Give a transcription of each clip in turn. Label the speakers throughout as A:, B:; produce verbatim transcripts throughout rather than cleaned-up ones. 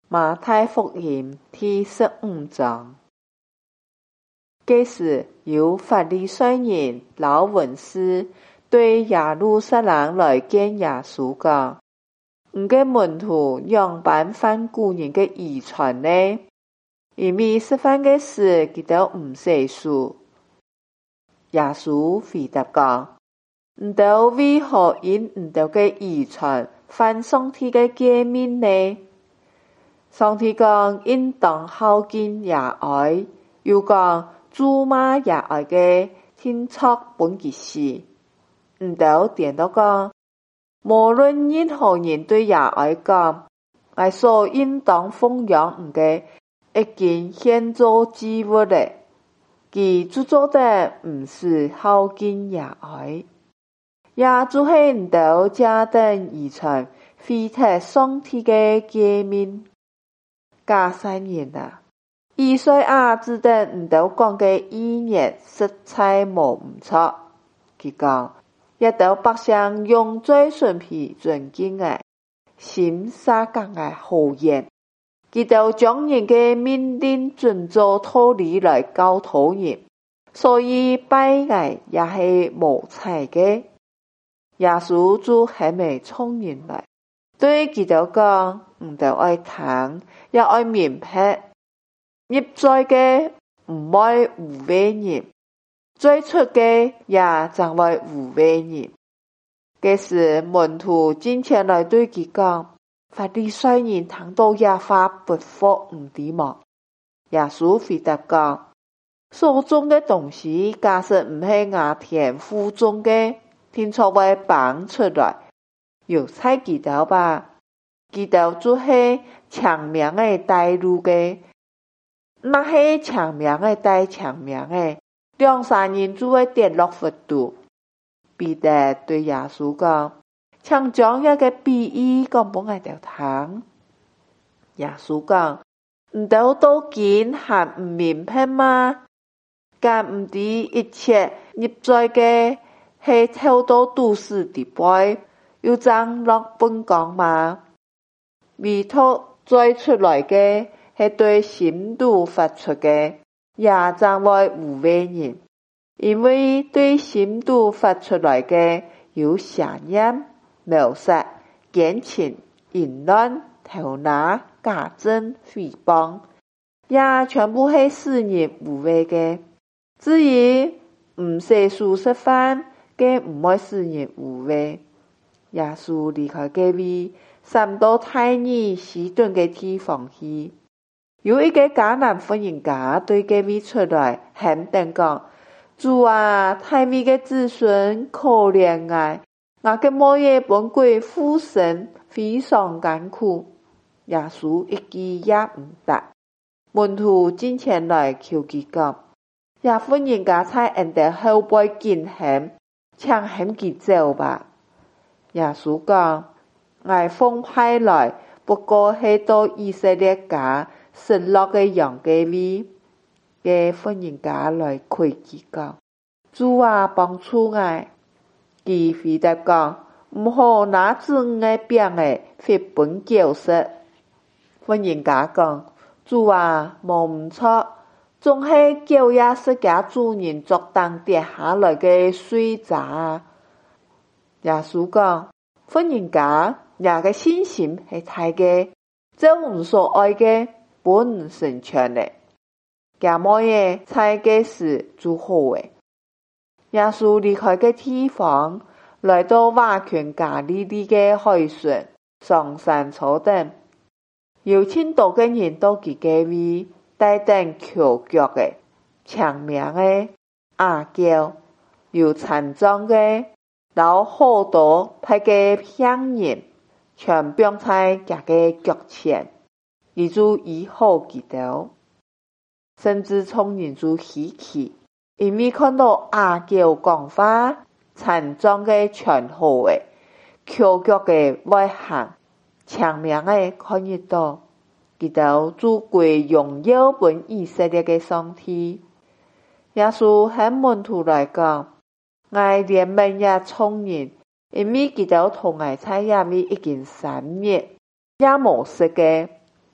A: 馬太福音第十五章。這時有法利賽人和文士對耶路撒冷來見耶穌講：你的門徒樣板犯古人的遺傳呢？因為吃飯的事佢都唔寫書。耶穌回答講：你都為何因你哋嘅遺傳犯上帝嘅誡命呢？上帝講應當孝敬爺愛，又講咒罵爺愛嘅天作本其死。唔到點到講，無論任何人對爺愛講，我所應當奉養唔嘅已經獻做祭物咧，佢做做得唔是孝敬爺愛，也就是唔到家等遺傳非體上帝嘅誡命。假三年啊，以賽亞指得唔到講嘅預言實在無唔錯。佢講一到百姓用最順皮尊敬嘅心沙更嘅豪言，佢就將人嘅命令盡做道理來教導人，所以拜嘅也係無彩嘅。耶穌就係咪衝人來，對佢就講唔到愛聽，也愛明白，入罪嘅唔愛污穢人，最出嘅也將會污穢人。這時門徒進前來對佢講：法利賽人聽到這話不服唔知麼？耶穌回答講：所種嘅東西假使唔係我天父種嘅，天才會長出來。有猜記到吧？記到就係長命嘅帶路嘅，那係長命嘅帶長命嘅，兩三人就會跌落佛度。彼得對耶穌講：請將一個比喻講俾我哋聽。耶穌講：唔到到今還唔明白嗎？敢唔知一切入罪嘅係偷到都市地背，又將落本講嗎？未托再出來嘅係對心度發出嘅，也將會污穢人，因為對心度發出來嘅有邪念、謀殺、奸情、淫亂、偷拿、假證、誹謗，也全部係使人污穢嘅。至於唔寫書食飯嘅，唔會使人污穢。耶穌離開這裡，上到泰爾西頓嘅地方去，有一個迦南婦人家對這裡出來喊等講：主啊，大衛嘅子孫可憐啊！我嘅母爺本鬼附身，非常艱苦。耶穌一句也唔答。門徒進前來求佢講：這婦人家在人哋後背見喊，請喊佢走吧。耶穌講：我奉派來，不過係到以色列家失落嘅羊嘅位。嘅婦人家來跪佢講：主啊，幫助我！佢回答講：唔好拿住我嘅餅嘅，血本叫食。婦人家講：主啊，無唔錯，總係叫也是家主人作當跌下來嘅碎渣。耶穌講：婦人家，也嘅信心係大嘅，照唔所愛嘅本唔成全嘅。假麼嘢在嘅時就好誒。耶穌離開嘅地方，來到瓦全加利利嘅海上，上山坐等，有千多個人到佢嘅位，帶等瘸腳嘅、長命嘅、啞叫，有殘障嘅，然後好多派嘅病人，全放在佢嘅腳前，佢就醫好佢哋，甚至從人就稀奇，因為看到啞叫講話，殘障嘅全好嘅，瘸腳嘅會行，長命嘅看得到，佢哋就歸榮耀本以色列嘅上帝。耶穌向門徒來講：我憐憫也聰人，因為佢哋同我在下面已經三日，也無食嘅。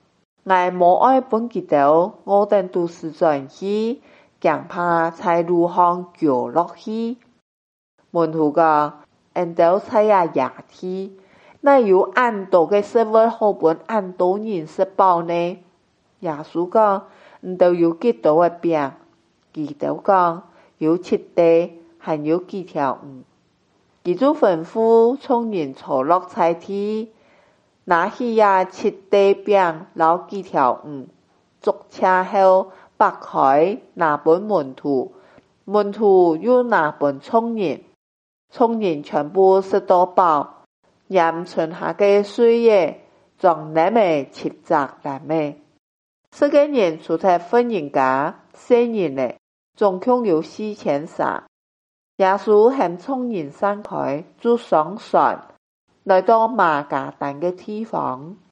A: 我無愛本佢哋，我等都是轉去，強怕在路上腳落去。門徒講，俺都在呀夜天，那有按多嘅食物好本按多人食飽呢？耶穌講，唔都有幾多嘅餅？佢哋講，有七塊，還有幾條魚。佢就吩咐眾人坐落在地，拿起呀七塊餅，撈幾條魚，祝謝後擘開，拿本門徒，門徒又拿本眾人，眾人全部食到飽，鹽剩下嘅水也，將那麼七隻來咩？十個人出在分人家，四人呢，總共有四千三。耶穌向眾人散開，就上船，來到馬加但嘅地方。